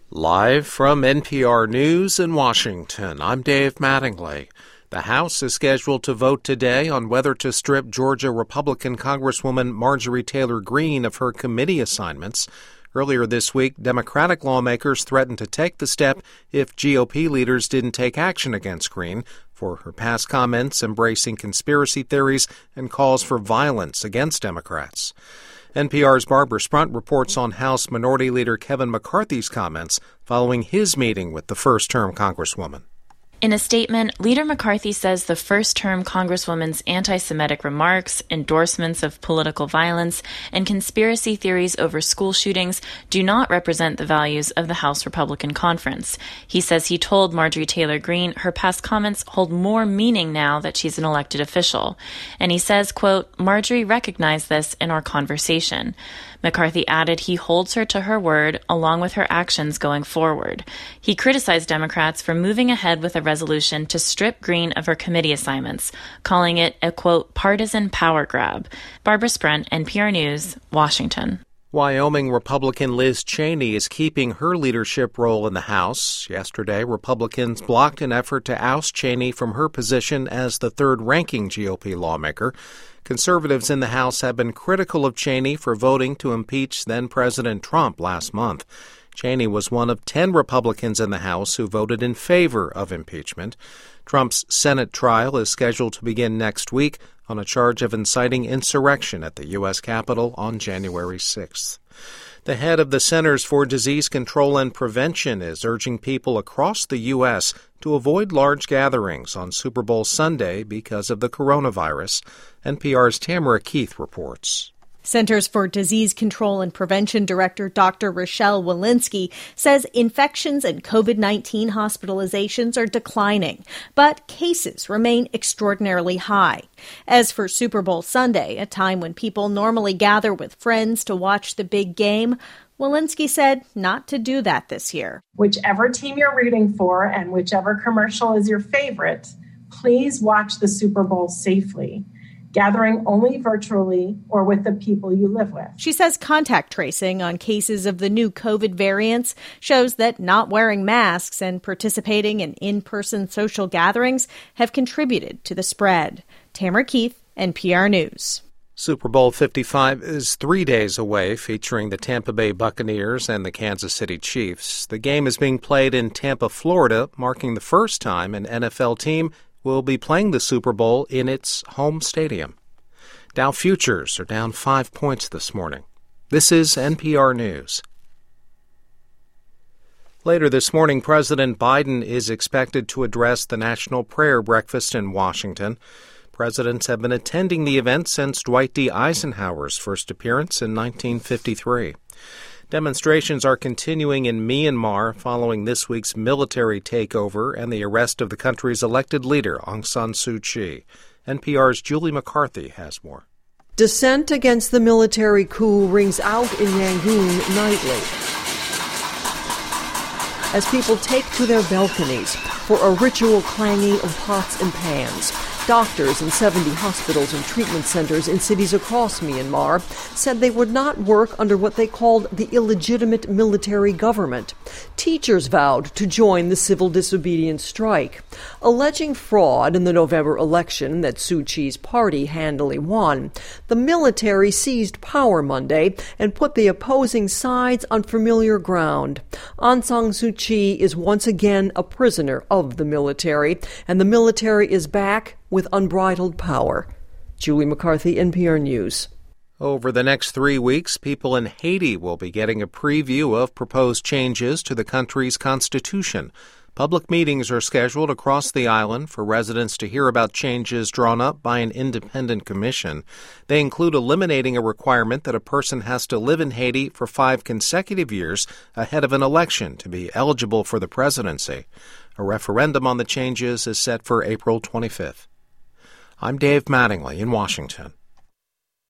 Live from NPR News in Washington, I'm Dave Mattingly. The House is scheduled to vote today on whether to strip Georgia Republican Congresswoman Marjorie Taylor Greene of her committee assignments. Earlier this week, Democratic lawmakers threatened to take the step if GOP leaders didn't take action against Greene for her past comments embracing conspiracy theories and calls for violence against Democrats. NPR's Barbara Sprunt reports on House Minority Leader Kevin McCarthy's comments following his meeting with the first-term Congresswoman. In a statement, Leader McCarthy says the first-term Congresswoman's anti-Semitic remarks, endorsements of political violence, and conspiracy theories over school shootings do not represent the values of the House Republican Conference. He says he told Marjorie Taylor Greene her past comments hold more meaning now that she's an elected official. And he says, quote, Marjorie recognized this in our conversation. McCarthy added he holds her to her word along with her actions going forward. He criticized Democrats for moving ahead with a resolution to strip Greene of her committee assignments, calling it a, quote, partisan power grab. Barbara Sprunt, NPR News, Washington. Wyoming Republican Liz Cheney is keeping her leadership role in the House. Yesterday, Republicans blocked an effort to oust Cheney from her position as the third-ranking GOP lawmaker. Conservatives in the House have been critical of Cheney for voting to impeach then-President Trump last month. Cheney was one of 10 Republicans in the House who voted in favor of impeachment. Trump's Senate trial is scheduled to begin next week on a charge of inciting insurrection at the U.S. Capitol on January 6th. The head of the Centers for Disease Control and Prevention is urging people across the U.S. to avoid large gatherings on Super Bowl Sunday because of the coronavirus. NPR's Tamara Keith reports. Centers for Disease Control and Prevention Director Dr. Rochelle Walensky says infections and COVID-19 hospitalizations are declining, but cases remain extraordinarily high. As for Super Bowl Sunday, a time when people normally gather with friends to watch the big game, Walensky said not to do that this year. Whichever team you're rooting for and whichever commercial is your favorite, please watch the Super Bowl safely, gathering only virtually or with the people you live with. She says contact tracing on cases of the new COVID variants shows that not wearing masks and participating in in-person social gatherings have contributed to the spread. Tamara Keith, NPR News. Super Bowl 55 is 3 days away, featuring the Tampa Bay Buccaneers and the Kansas City Chiefs. The game is being played in Tampa, Florida, marking the first time an NFL team will be playing the Super Bowl in its home stadium. Dow futures are down 5 points this morning. This is NPR News. Later this morning, President Biden is expected to address the National Prayer Breakfast in Washington. Presidents have been attending the event since Dwight D. Eisenhower's first appearance in 1953. Demonstrations are continuing in Myanmar following this week's military takeover and the arrest of the country's elected leader, Aung San Suu Kyi. NPR's Julie McCarthy has more. Dissent against the military coup rings out in Yangon nightly as people take to their balconies for a ritual clanging of pots and pans. Doctors in 70 hospitals and treatment centers in cities across Myanmar said they would not work under what they called the illegitimate military government. Teachers vowed to join the civil disobedience strike, alleging fraud in the November election that Suu Kyi's party handily won. The military seized power Monday and put the opposing sides on familiar ground. Aung San Suu Kyi is once again a prisoner of the military, and the military is back with unbridled power. Julie McCarthy, NPR News. Over the next 3 weeks, people in Haiti will be getting a preview of proposed changes to the country's constitution. Public meetings are scheduled across the island for residents to hear about changes drawn up by an independent commission. They include eliminating a requirement that a person has to live in Haiti for 5 consecutive years ahead of an election to be eligible for the presidency. A referendum on the changes is set for April 25th. I'm Dave Mattingly in Washington.